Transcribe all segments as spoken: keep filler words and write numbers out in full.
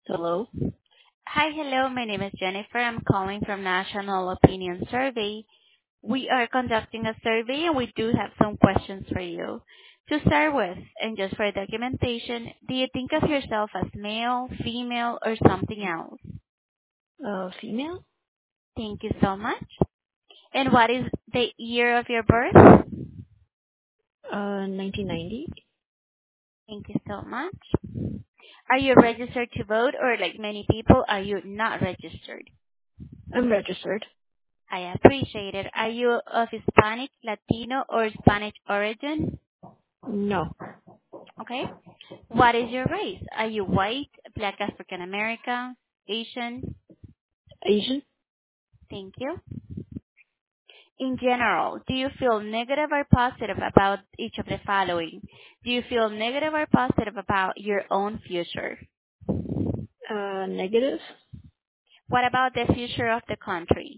Hello. Hi, hello. My name is Jennifer. I'm calling from National Opinion Survey. We are conducting a survey and we do have some questions for you. To start with, and just for documentation, do you think of yourself as male, female, or something else? Uh, female. Thank you so much. And what is the year of your birth? Uh, nineteen ninety. Thank you so much. Are you registered to vote or like many people, are you not registered? I'm registered. I appreciate it. Are you of Hispanic, Latino, or Spanish origin? No. Okay. What is your race? Are you white, black African American, Asian? Asian. Thank you. In general, do you feel negative or positive about each of the following? Do you feel negative or positive about your own future? Uh, negative. What about the future of the country?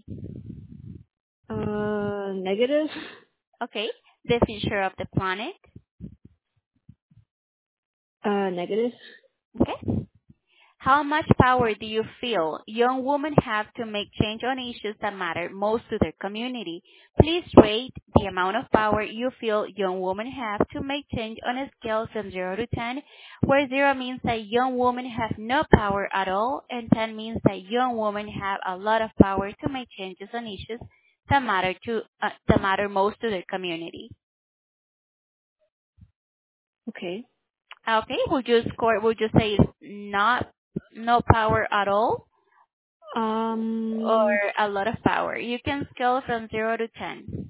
Uh, negative. Okay. The future of the planet? Uh, negative. Okay. How much power do you feel young women have to make change on issues that matter most to their community? Please rate the amount of power you feel young women have to make change on a scale from zero to ten, where zero means that young women have no power at all, and ten means that young women have a lot of power to make changes on issues that matter to uh, that matter most to their community. Okay. Okay, would you score? Would you say not no power at all? Or Um, a lot of power. You can scale from zero to ten.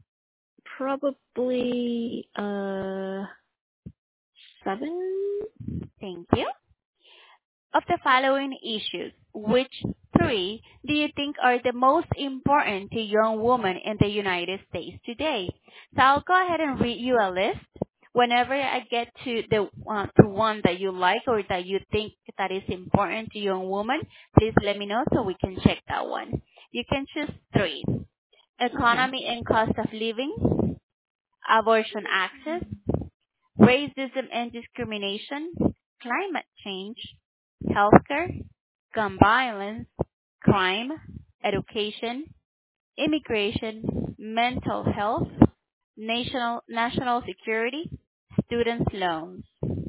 probably uh seven. Thank you. Of the following issues, which three do you think are the most important to young women in the United States today? So I'll go ahead and read you a list. Whenever I get to the uh, to one that you like or that you think that is important to young women, please let me know so we can check that one. You can choose three. Okay. Economy and cost of living, abortion access, racism and discrimination, climate change, healthcare, gun violence, crime, education, immigration, mental health, national national security, student loans.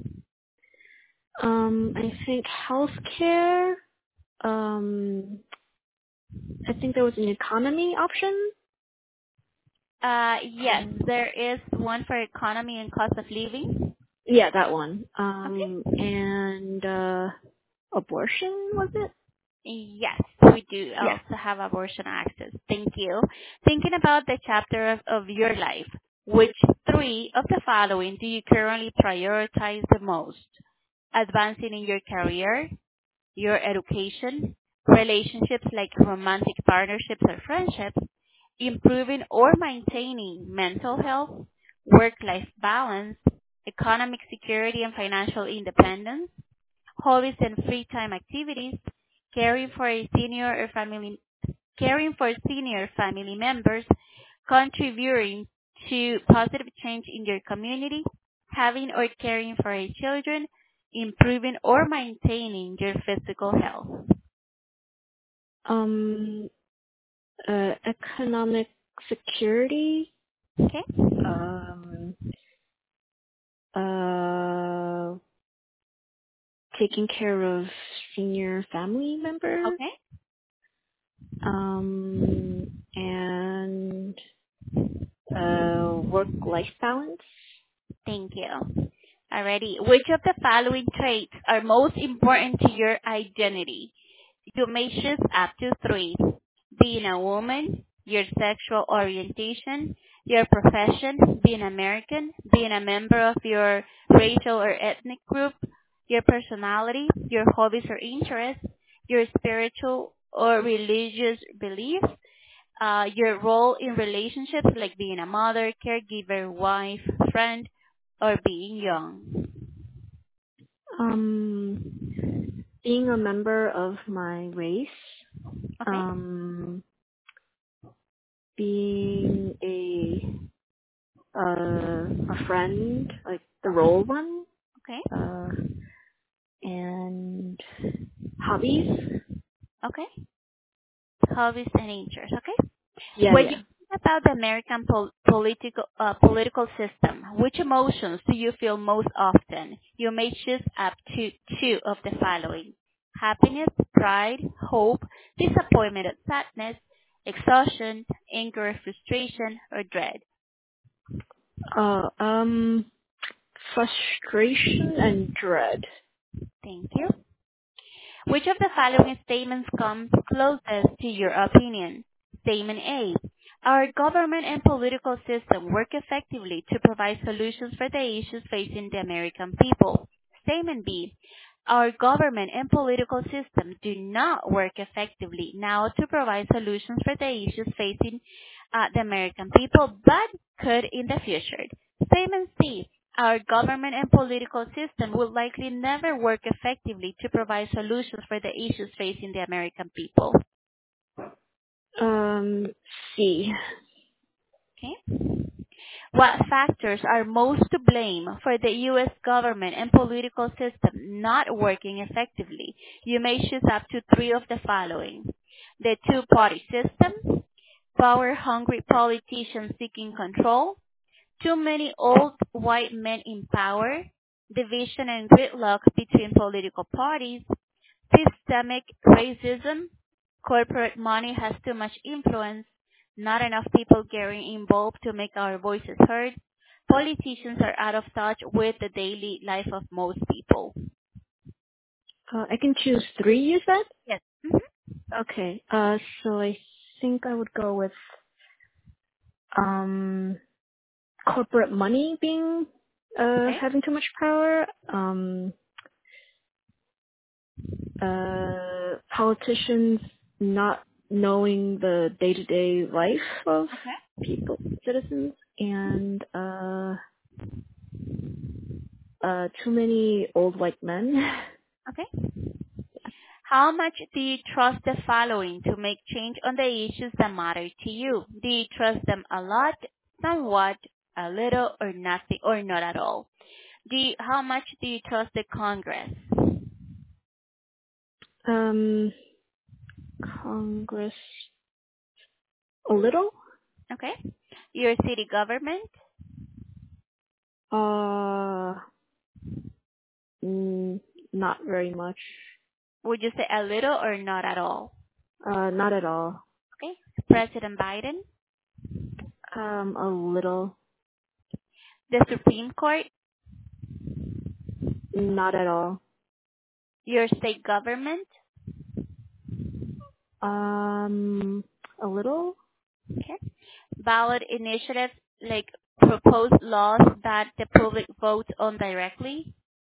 Um, I think healthcare. Um, I think there was an economy option. Uh, yes, Um, there is one for economy and cost of living. yeah, that one. Okay. Um, and uh, abortion was it? Yes, we do Yeah. also have abortion access. Thank you. Thinking about the chapter of, of your life, which three of the following do you currently prioritize the most? Advancing in your career, your education, relationships like romantic partnerships or friendships, improving or maintaining mental health, work-life balance, economic security and financial independence, hobbies and free time activities, caring for a senior or family, caring for senior family members, contributing to positive change in your community, having or caring for your children, improving or maintaining your physical health. Um, uh, economic security, Okay? um, uh, taking care of senior family members, Okay? um, and uh, work-life balance. Thank you. Alrighty. Which of the following traits are most important to your identity? You may choose up to three. Being a woman, your sexual orientation, your profession, being American, being a member of your racial or ethnic group, your personality, your hobbies or interests, your spiritual or religious beliefs, uh, your role in relationships like being a mother, caregiver, wife, friend, or being young. Um, being a member of my race, Okay? um, being a uh, a friend, like the role one, Okay? uh, and hobbies. Okay. Hobbies and interests. Okay. Yeah, When you yeah. think about the American pol- political uh, political system, which emotions do you feel most often? You may choose up to two of the following: happiness, pride, hope, disappointment, or sadness, exhaustion, anger, frustration, or dread. Uh, um, frustration and dread. Thank you. Which of the following statements comes closest to your opinion? Statement A. Our government and political system work effectively to provide solutions for the issues facing the American people. Statement B. Our government and political system do not work effectively now to provide solutions for the issues facing uh, the American people, but could in the future. Statement C. Our government and political system will likely never work effectively to provide solutions for the issues facing the American people. Um, C. Okay? What factors are most to blame for the U S government and political system not working effectively? You may choose up to three of the following: the two-party system, power-hungry politicians seeking control, too many old white men in power, division and gridlock between political parties, systemic racism, corporate money has too much influence, not enough people getting involved to make our voices heard, politicians are out of touch with the daily life of most people. Uh, I can choose three, you said? Yes. Mhm. Okay. Uh, so I think I would go with, um, corporate money being, uh, Okay. having too much power. Um, uh, politicians not knowing the day-to-day life of Okay. people, citizens, and, uh, uh, too many old white men. Okay. How much do you trust the following to make change on the issues that matter to you? Do you trust them a lot, somewhat, a little, or nothing, or not at all? Do you, how much do you trust the Congress? um, Congress, a little? Okay. Your city government? Uh, mm, not very much. Would you say a little or not at all? Uh, not at all. Okay. President Biden? Um, a little. The Supreme Court? Not at all. Your state government? Um, a little. Okay. Ballot initiatives like proposed laws that the public votes on directly?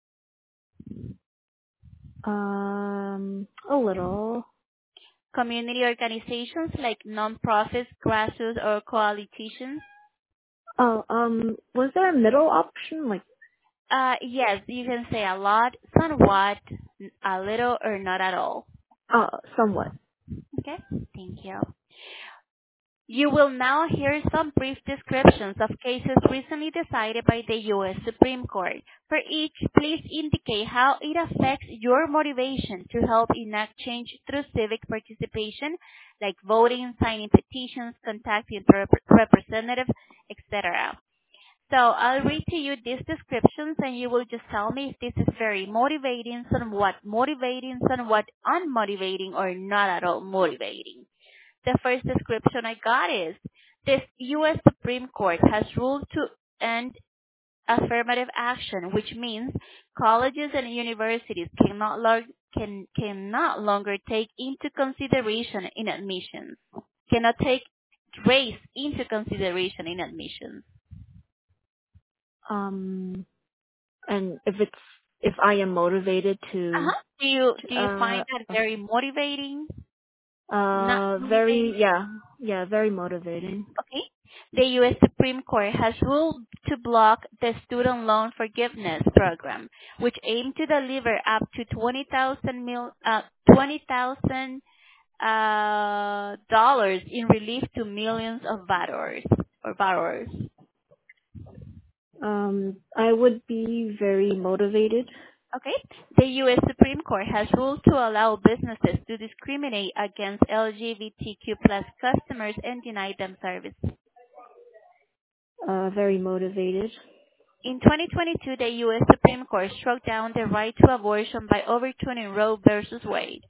Um, a little. Community organizations like non-profits, grassroots, or coalitions? Oh, um, was there a middle option? Like, Uh, yes, you can say a lot, somewhat, a little, or not at all. uh, somewhat. Okay, thank you. You will now hear some brief descriptions of cases recently decided by the U S Supreme Court. For each, please indicate how it affects your motivation to help enact change through civic participation, like voting, signing petitions, contacting rep- representatives, et cetera. So I'll read to you these descriptions and you will just tell me if this is very motivating, somewhat motivating, somewhat unmotivating, or not at all motivating. The first description I got is, this U S Supreme Court has ruled to end affirmative action, which means colleges and universities cannot, lo- can, cannot longer take into consideration in admissions, cannot take race into consideration in admissions. Um, and if it's, if I am motivated to, Uh-huh. Do you, do you uh, find that very motivating? Not uh, motivating? very, yeah, yeah, very motivating. Okay. The U S Supreme Court has ruled to block the student loan forgiveness program, which aimed to deliver up to twenty thousand mil, uh, twenty thousand uh, dollars in relief to millions of borrowers or borrowers. Um, I would be very motivated. Okay. The U S Supreme Court has ruled to allow businesses to discriminate against L G B T Q plus customers and deny them service. Uh, very motivated. In twenty twenty-two, the U S Supreme Court struck down the right to abortion by overturning Roe versus Wade.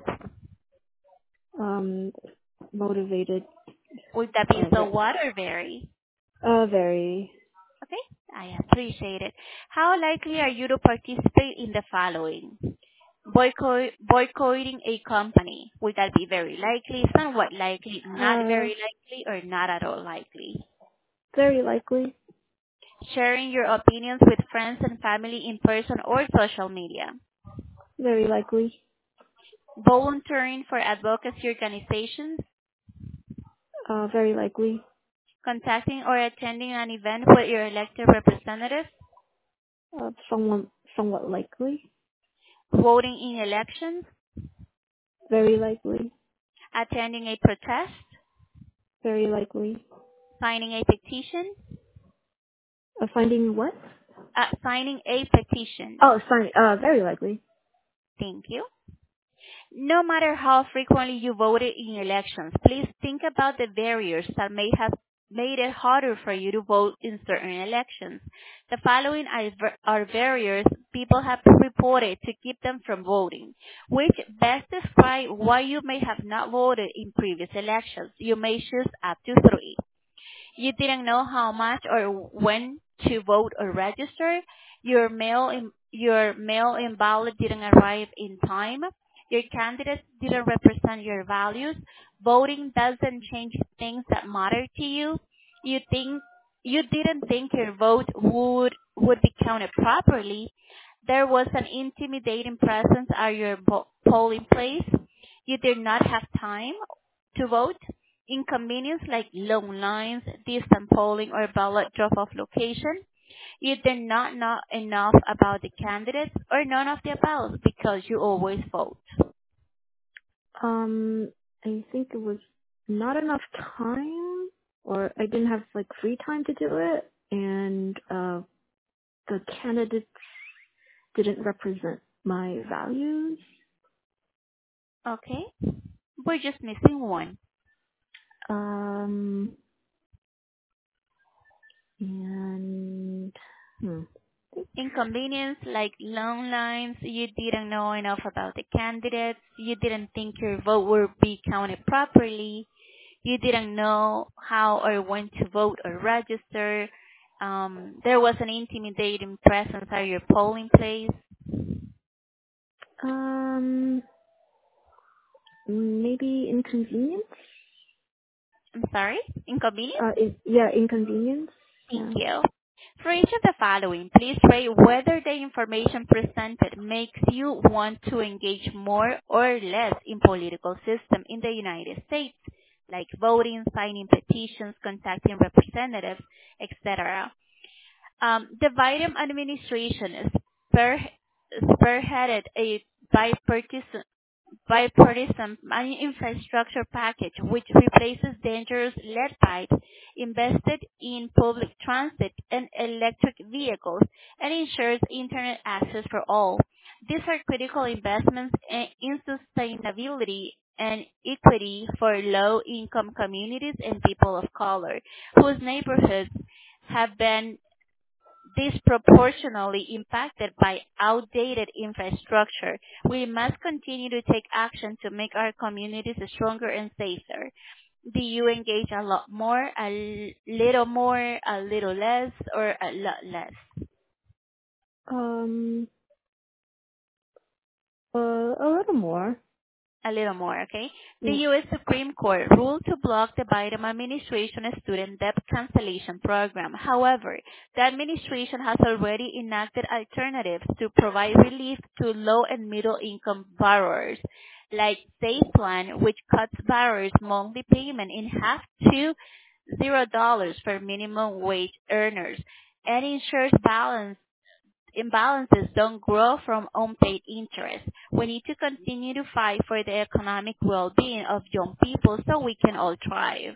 Um, motivated. Would that be Uh, so ve- what or very? uh, very. Okay, I appreciate it. How likely are you to participate in the following? Boycott, boycotting a company. Would that be very likely, somewhat likely, not Uh, very likely, or not at all likely? very likely. Sharing your opinions with friends and family in person or social media. Very likely. Volunteering for advocacy organizations. Uh, very likely. Contacting or attending an event with your elected representative. Uh, somewhat, somewhat likely. Voting in elections. Very likely. Attending a protest. Very likely. Signing a petition. Uh, finding what? Uh, signing a petition. Oh, fine. Uh, very likely. Thank you. No matter how frequently you voted in elections, please think about the barriers that may have made it harder for you to vote in certain elections. The following are ver- are barriers people have reported to keep them from voting, which best describe why you may have not voted in previous elections. You may choose up to three. You didn't know how much or when to vote or register. Your mail in, your mail in ballot didn't arrive in time. Your candidates didn't represent your values. Voting doesn't change things that matter to you. You think you didn't think your vote would would be counted properly. There was an intimidating presence at your po- polling place. You did not have time to vote. Inconvenience like long lines, distant polling, or ballot drop-off location. You did not know enough about the candidates or none of the above because you always vote. Um, I think it was not enough time, or I didn't have like free time to do it, and uh, the candidates didn't represent my values. Okay? We're just missing one. Um, and hmm. Inconvenience like long lines, you didn't know enough about the candidates, you didn't think your vote would be counted properly, you didn't know how or when to vote or register, um, there was an intimidating presence at your polling place. um, maybe inconvenience. I'm sorry? Inconvenience? Uh, is, yeah, inconvenience. Thank Yeah. you. For each of the following, please rate whether the information presented makes you want to engage more or less in political system in the United States, like voting, signing petitions, contacting representatives, et cetera. Um, the Biden administration spear- spearheaded a bipartisan bipartisan infrastructure package which replaces dangerous lead pipe, invested in public transit and electric vehicles, and ensures internet access for all. These are critical investments in in sustainability and equity for low-income communities and people of color, whose neighborhoods have been disproportionately impacted by outdated infrastructure. We must continue to take action to make our communities stronger and safer. Do you engage a lot more, a l- little more, a little less, or a lot less? Um, uh, a little more. A little more, okay? The Yeah. U S Supreme Court ruled to block the Biden administration student debt cancellation program. However, the administration has already enacted alternatives to provide relief to low and middle income borrowers, like Safe Plan, which cuts borrowers' monthly payment in half to zero dollars for minimum wage earners and ensures balance imbalances don't grow from unpaid interest. We need to continue to fight for the economic well-being of young people so we can all thrive.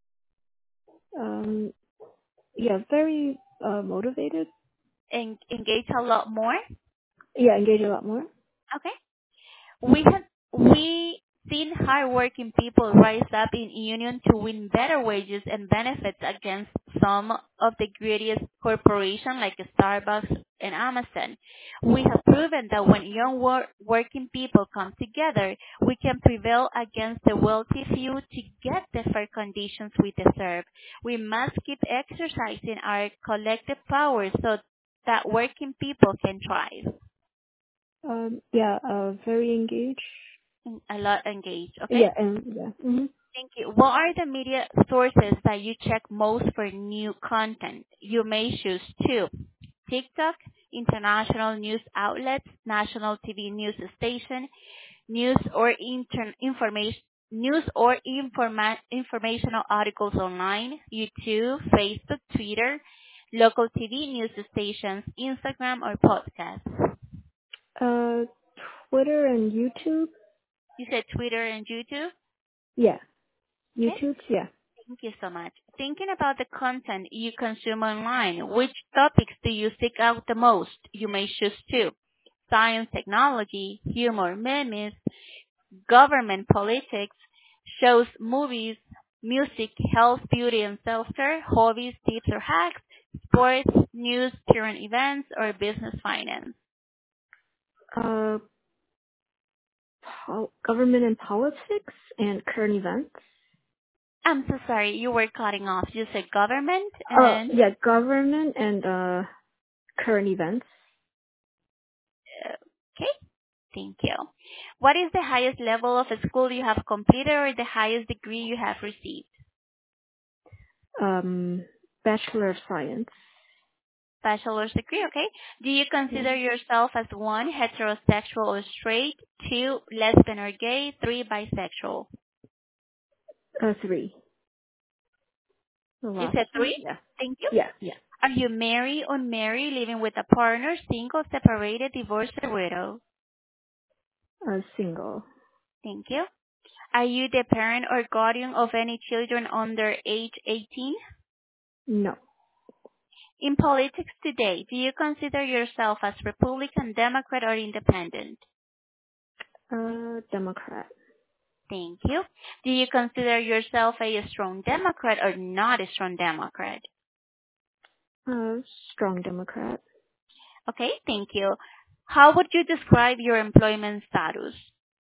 Um, yeah, very uh motivated. And engage a lot more. Yeah, engage a lot more. Okay. We have we seen hardworking people rise up in union to win better wages and benefits against some of the greediest corporations like Starbucks and Amazon. We have proven that when young wor- working people come together, we can prevail against the wealthy few to get the fair conditions we deserve. We must keep exercising our collective power so that working people can thrive. Um, yeah, uh, very engaged. Mm, A lot engaged, okay? Yeah, and yeah. hmm Thank you. What are the media sources that you check most for new content? You may choose two. TikTok, international news outlets, national T V news station, news or inter- information news or informa- informational articles online, YouTube, Facebook, Twitter, local T V news stations, Instagram or podcasts. Uh, Twitter and YouTube. You said Twitter and YouTube? Yeah, Okay. YouTube. Yeah. Thank you so much. Thinking about the content you consume online, which topics do you seek out the most? You may choose two. Science, technology, humor, memes, government, politics, shows, movies, music, health, beauty and self-care, hobbies, tips or hacks, sports, news, current events, or business finance. Uh, pol- government and politics and current events. I'm so sorry, you were cutting off. You said government Uh, and yeah, government and uh current events. uh, okay. Thank you. What is the highest level of a school you have completed or the highest degree you have received? Um, Bachelor of Science. Bachelor's degree, okay. Do you Yeah. consider yourself as one, heterosexual or straight, two, lesbian or gay, three, bisexual? Uh, three. The You last said one. three? Yeah. Thank you. Yeah. Yeah. Are you married, unmarried, living with a partner, single, separated, divorced, or widow? Uh, single. Thank you. Are you the parent or guardian of any children under age eighteen? No. In politics today, do you consider yourself as Republican, Democrat, or Independent? Uh, Democrat. Thank you. Do you consider yourself a strong Democrat or not a strong Democrat? Uh, strong Democrat. Okay, thank you. How would you describe your employment status?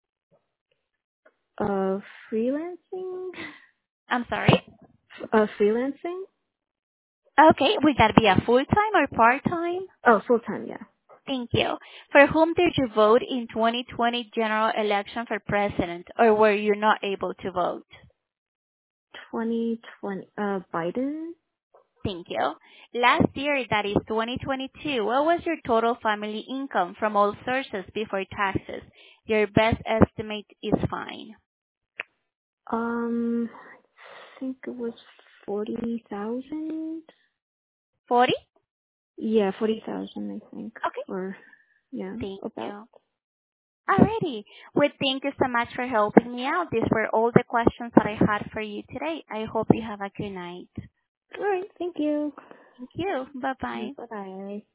Uh, freelancing. I'm sorry? Uh, freelancing. Okay, would that be a full-time or part-time? Oh, full time. Yeah. Thank you. For whom did you vote in twenty twenty general election for president, or were you not able to vote? twenty twenty. Uh, Biden. Thank you. Last year, that is twenty twenty-two, what was your total family income from all sources before taxes? Your best estimate is fine. Um, I think it was forty thousand. forty? Yeah, forty thousand. I think. Okay. Or yeah, Thank about. you. Alrighty. Well, thank you so much for helping me out. These were all the questions that I had for you today. I hope you have a good night. All right. Thank you. Thank you. Bye-bye. Bye bye.